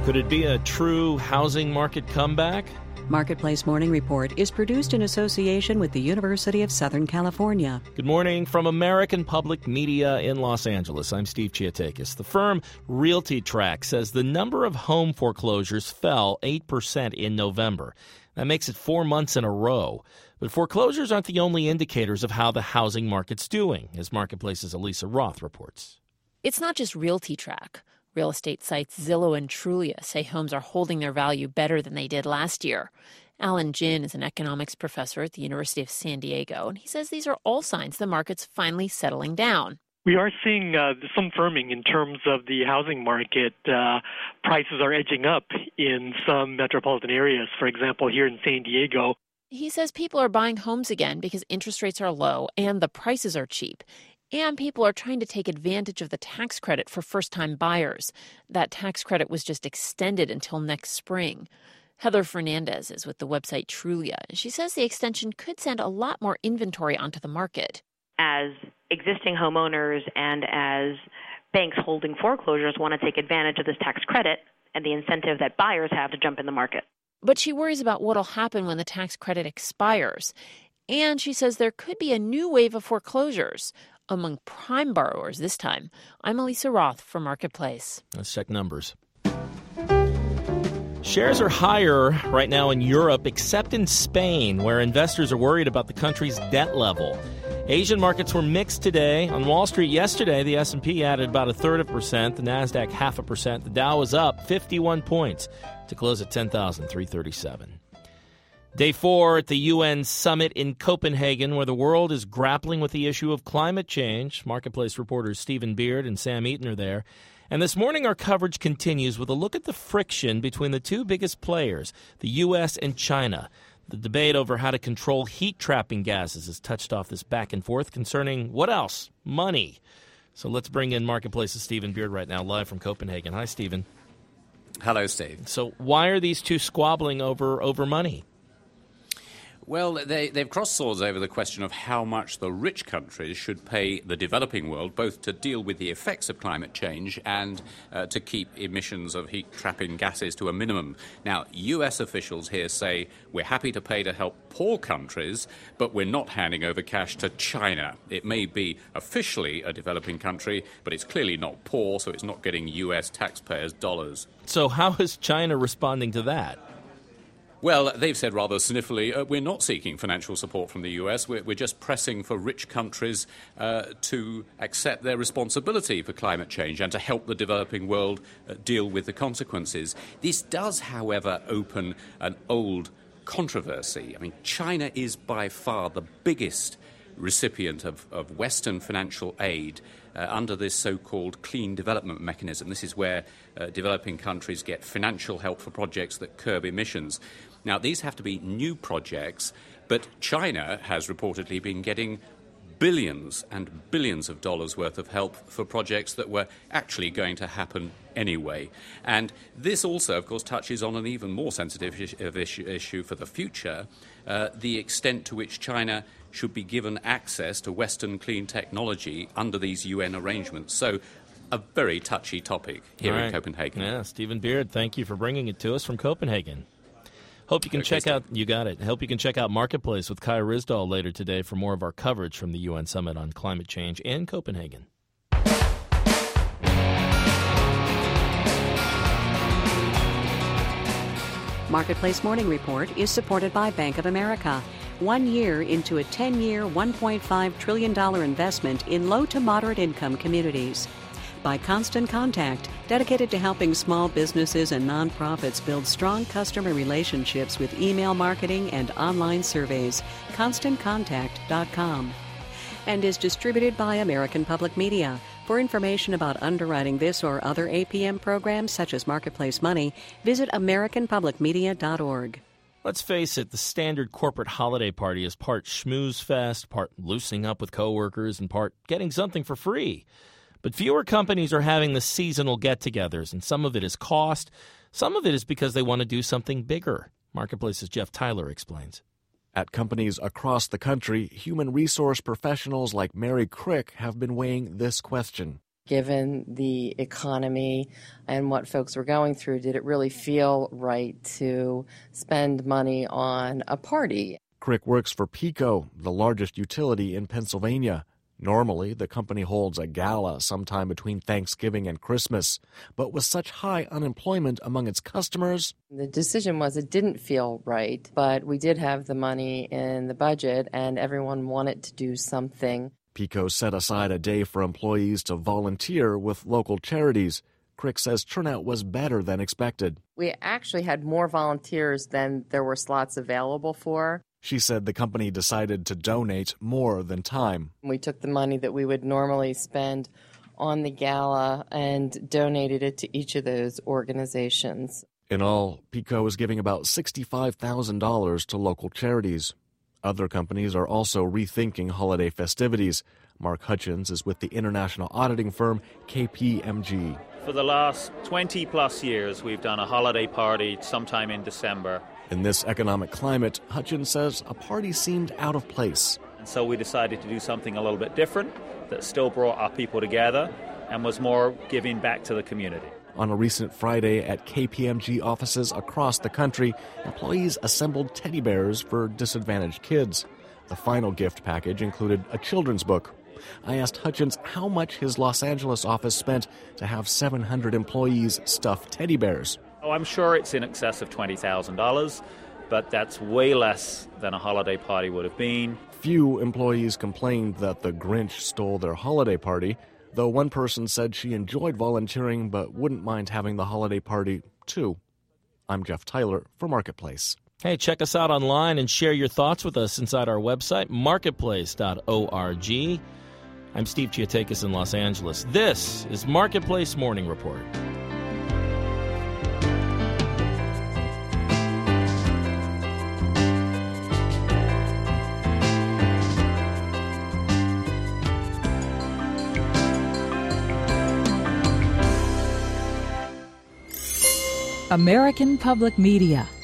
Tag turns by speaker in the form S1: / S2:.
S1: Could it be a true housing market comeback?
S2: Marketplace Morning Report is produced in association with the University of Southern California.
S1: Good morning from American Public Media in Los Angeles. I'm Steve Chiatakis. The firm RealtyTrack says the number of home foreclosures fell 8% in November. That makes it 4 months in a row. But foreclosures aren't the only indicators of how the housing market's doing, as Marketplace's Elisa Roth reports.
S3: It's not just RealtyTrack. Real estate sites Zillow and Trulia say homes are holding their value better than they did last year. Alan Jin is an economics professor at the University of San Diego, and he says these are all signs the market's finally settling down.
S4: We are seeing some firming in terms of the housing market. Prices are edging up in some metropolitan areas, for example, here in San Diego.
S3: He says people are buying homes again because interest rates are low and the prices are cheap. And people are trying to take advantage of the tax credit for first-time buyers. That tax credit was just extended until next spring. Heather Fernandez is with the website Trulia. She says the extension could send a lot more inventory onto the market.
S5: As existing homeowners and as banks holding foreclosures want to take advantage of this tax credit and the incentive that buyers have to jump in the market.
S3: But she worries about what'll happen when the tax credit expires. And she says there could be a new wave of foreclosures among prime borrowers this time. I'm Elisa Roth for Marketplace.
S1: Let's check numbers. Shares are higher right now in Europe, except in Spain, where investors are worried about the country's debt level. Asian markets were mixed today. On Wall Street yesterday, the S&P added about 0.33%, the NASDAQ 0.5%. The Dow was up 51 points to close at 10,337. Day 4 at the UN summit in Copenhagen, where the world is grappling with the issue of climate change. Marketplace reporters Stephen Beard and Sam Eaton are there. And this morning our coverage continues with a look at the friction between the two biggest players, the U.S. and China. The debate over how to control heat-trapping gases has touched off this back and forth concerning, what else? Money. So let's bring in Marketplace's Stephen Beard right now, live from Copenhagen. Hi, Stephen.
S6: Hello, Steve.
S1: So why are these two squabbling over money?
S6: Well, they've crossed swords over the question of how much the rich countries should pay the developing world, both to deal with the effects of climate change and to keep emissions of heat-trapping gases to a minimum. Now, U.S. officials here say we're happy to pay to help poor countries, but we're not handing over cash to China. It may be officially a developing country, but it's clearly not poor, so it's not getting U.S. taxpayers' dollars.
S1: So how is China responding to that?
S6: Well, they've said rather sniffily, we're not seeking financial support from the US. We're just pressing for rich countries to accept their responsibility for climate change and to help the developing world deal with the consequences. This does, however, open an old controversy. I mean, China is by far the biggest recipient of Western financial aid under this so-called clean development mechanism. This is where developing countries get financial help for projects that curb emissions. Now, these have to be new projects, but China has reportedly been getting billions and billions of dollars worth of help for projects that were actually going to happen anyway. And this also, of course, touches on an even more sensitive issue for the future, the extent to which China should be given access to Western clean technology under these UN arrangements. So a very touchy topic here in Copenhagen.
S1: Yeah, Stephen Beard, thank you for bringing it to us from Copenhagen. Hope you can check out, you got it. Hope you can check out Marketplace with Kaya Rizdal later today for more of our coverage from the UN Summit on Climate Change in Copenhagen.
S2: Marketplace Morning Report is supported by Bank of America. 1 year into a 10-year, $1.5 trillion investment in low to moderate income communities. By Constant Contact, dedicated to helping small businesses and nonprofits build strong customer relationships with email marketing and online surveys. ConstantContact.com. And is distributed by American Public Media. For information about underwriting this or other APM programs such as Marketplace Money, visit AmericanPublicMedia.org.
S1: Let's face it, the standard corporate holiday party is part schmooze fest, part loosening up with coworkers, and part getting something for free. But fewer companies are having the seasonal get-togethers, and some of it is cost. Some of it is because they want to do something bigger. Marketplace's Jeff Tyler explains.
S7: At companies across the country, human resource professionals like Mary Crick have been weighing this question.
S8: Given the economy and what folks were going through, did it really feel right to spend money on a party?
S7: Crick works for PECO, the largest utility in Pennsylvania. Normally, the company holds a gala sometime between Thanksgiving and Christmas, but with such high unemployment among its customers,
S8: the decision was it didn't feel right, but we did have the money in the budget and everyone wanted to do something.
S7: PECO set aside a day for employees to volunteer with local charities. Crick says turnout was better than expected.
S8: We actually had more volunteers than there were slots available for.
S7: She said the company decided to donate more than time.
S8: We took the money that we would normally spend on the gala and donated it to each of those organizations.
S7: In all, PECO is giving about $65,000 to local charities. Other companies are also rethinking holiday festivities. Mark Hutchins is with the international auditing firm KPMG.
S9: For the last 20-plus years, we've done a holiday party sometime in December.
S7: In this economic climate, Hutchins says a party seemed out of place.
S9: And so we decided to do something a little bit different that still brought our people together and was more giving back to the community.
S7: On a recent Friday at KPMG offices across the country, employees assembled teddy bears for disadvantaged kids. The final gift package included a children's book. I asked Hutchins how much his Los Angeles office spent to have 700 employees stuff teddy bears.
S9: Oh, I'm sure it's in excess of $20,000, but that's way less than a holiday party would have been.
S7: Few employees complained that the Grinch stole their holiday party, though one person said she enjoyed volunteering but wouldn't mind having the holiday party, too. I'm Jeff Tyler for Marketplace.
S1: Hey, check us out online and share your thoughts with us inside our website, marketplace.org. I'm Steve Chiatakis in Los Angeles. This is Marketplace Morning Report.
S10: American Public Media